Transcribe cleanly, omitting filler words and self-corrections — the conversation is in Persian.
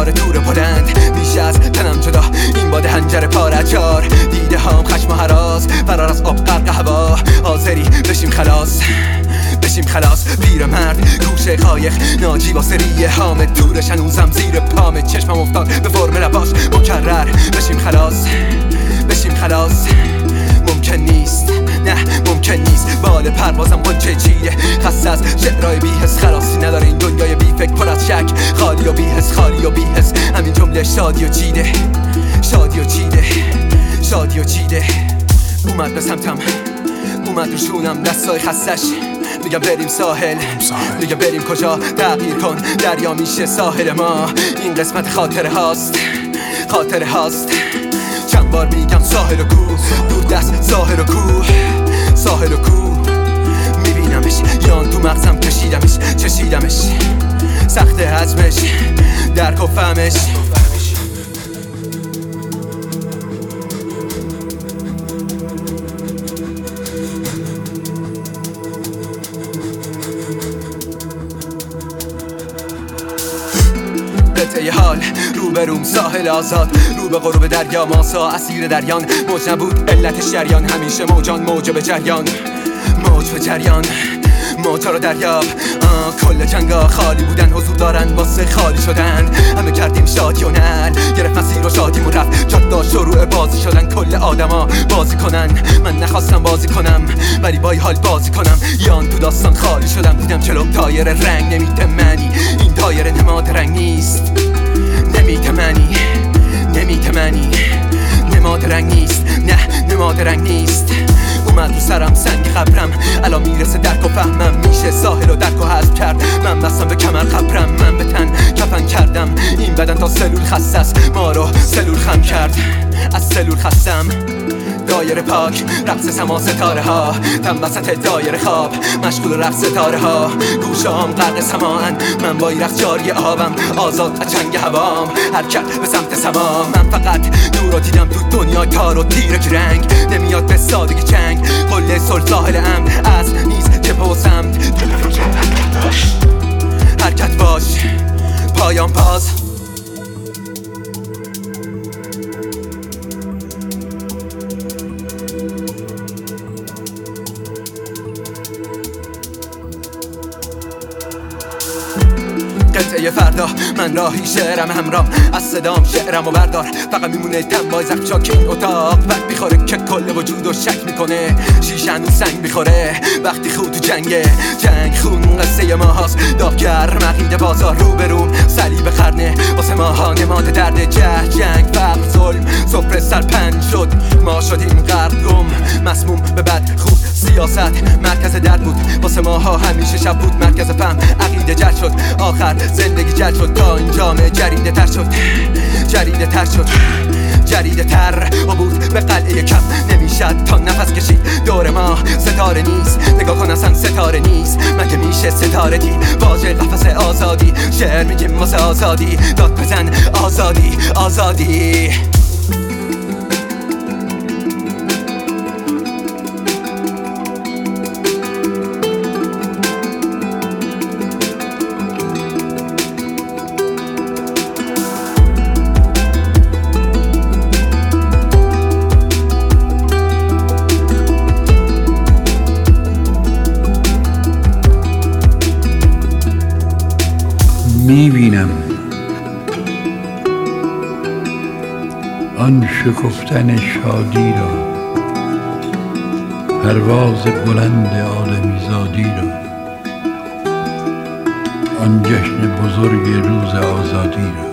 کنار تور بلند بیش از تنم جدا این باد هنجر پارچار دیده هام خشم و هراس فرار از آب غرق هوا حاضری بشیم خلاص پیرمرد گوشه قایق ناجی با سریه حامد تورش هنوزم زیر پامه چشمم افتاد به فرم لباش مکرر بشیم خلاص ممکن نیست نه ممکن نیست بال پروازم قنچه چیه خسته از شعرهای بی‌حس خلاصی نداره این دنیای بی فکر پر از شک خالی و بی‌حس همین جمله شادی و چیده اومد به سمتم اومد رو شونم دستای خستش میگم بریم ساحل میگم بریم کجا تغییر کن دریا میشه ساحل ما این قسمت خاطره هاست چند بار میگم ساحل و کوه دور دست ساحل و کوه میبینمش یان تو مغزم چشیدمش سخت هضمش درک و فهمش قطعه حال روبروم ساحل آزاد رو به غروب دریا ماسا اسیر دریان موج نبود علت شریان همیشه موجان موج به جریان موجا رو دریاب کل جنگا خالی بودن حضور دارن واسه خالی شدن همه کردیم شادی و نل گرفت مسیر و شادیمون رفت جادا شروع بازی شدن کل آدما بازی کنن من نخواستم بازی کنم ولی با این حال بازی کنم یان تو داستان خالی شدم دیدم جلوم دایره رنگ نمیده منی این دایره نماد رنگ نیست نماد رنگ نیست اومد رو سرم سنگ قبرم الان میرسه درک و فهمم میشه ساحل و درک و حذف کرد من بستم به کمر قبرم من به تن کفن کردم این بدن تا سلول خسته است ما رو سلول خم کرد از سلول خستم دایره پاک رقص سما ستاره ها تن وسط دایره خواب مشغول رقص ستاره ها گوشام غرق سماعن من با رقص جاری آبم آزاد از چنگ هوام حرکت به سمت سما من فقط نور رو دیدم تو دنیا تار و تیرک رنگ نمیاد به سادگی چنگ قله صلح ساحل امن از نیست جبه و سمت حرکت باش پایان باز قطعه فردا من راهی شعرم همراه از صدام شعرم و بردار فقط میمونه دم بای زخچا که این اتاق وقت میخوره که کل وجود رو شک میکنه شیشه هنوز سنگ میخوره وقتی خود تو جنگ خون قصه ما هاست داغگر مقید بازار روبروم صلیب قرنه واسه ماها نماد درد جنگ فقر ظلم سفره سرپنج شد ما شدیم غرق گم مسموم به بد خوب سیاست مرکز درد بود واسه ماها همیشه شب بود مرکز فهم عقیده جل شد آخر زندگی جل شد تا این جامعه جریده تر عبور به قلعه کم نمیشد تا نفس کشید دور ما ستاره نیست نگاه کن اصلا ستاره نیست مگه میشه ستاره دی واژه قفس آزادی شعر میگیم واسه آزادی داد بزن آزادی میبینم آن شکفتن شادی را پرواز بلند آدمیزادی را آن جشن بزرگ روز آزادی را